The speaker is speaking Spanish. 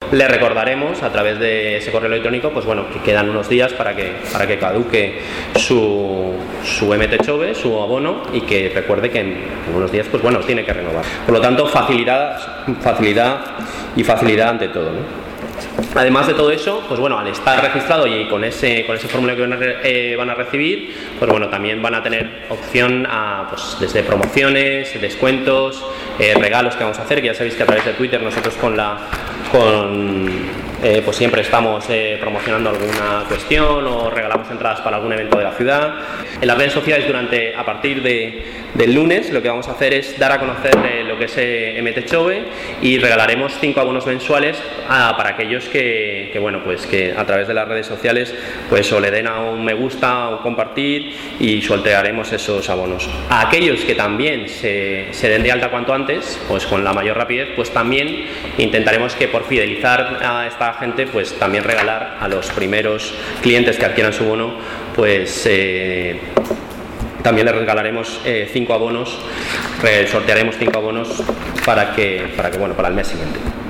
le recordaremos a través de ese correo electrónico, pues bueno, que quedan unos días para que caduque su MT Chove, su abono, y que recuerde que en unos días, pues bueno, tiene que renovar. Por lo tanto, facilidad ante todo, ¿no? Además de todo eso, pues bueno, al estar registrado y con ese formulario que van a recibir, pues bueno, también van a tener opción a, pues, desde promociones, descuentos, regalos que vamos a hacer, que ya sabéis que a través de Twitter nosotros pues siempre estamos promocionando alguna cuestión o regalamos entradas para algún evento de la ciudad. En las redes sociales a partir del lunes lo que vamos a hacer es dar a conocer lo que es MT Chove, y regalaremos 5 abonos mensuales para aquellos que bueno, pues que a través de las redes sociales pues o le den a un me gusta o compartir, y sortearemos esos abonos. A aquellos que también se den de alta cuanto antes, pues con la mayor rapidez, pues también intentaremos que, por fidelizar a esta gente, pues también regalar a los primeros clientes que adquieran su bono, pues también les regalaremos 5 abonos, sortearemos 5 abonos para el mes siguiente.